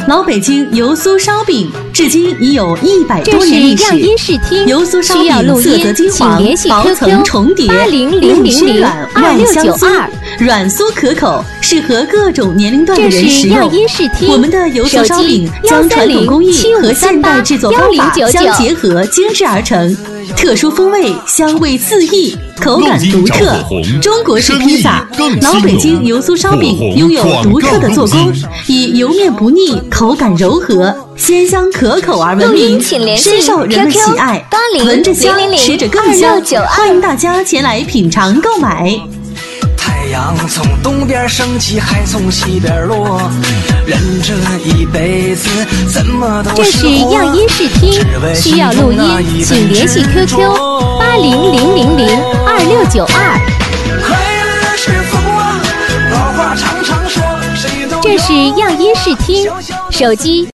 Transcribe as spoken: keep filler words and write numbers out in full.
老北京油酥烧饼至今已有一百多年历史。 这是样音视听， 油酥烧饼色泽金黄，薄层重叠，内湿软，外香酥，软酥可口，适合各种年龄段的人食用。我们的油酥烧饼将传统工艺和现代制作方法相结合，精制而成。特殊风味，香味四溢，口感独特。中国式披萨，老北京油酥烧饼拥有独特的做工，以油面不腻、口感柔和、鲜香可口而闻名，深受人们喜爱。闻着香，吃着更香，欢迎大家前来品尝购买。 太阳从东边升起，还从西边落，人这一辈子怎么都是这是样音视听，需要录音请联系 Q Q 八零零零零二六九二。这是样音视听，手机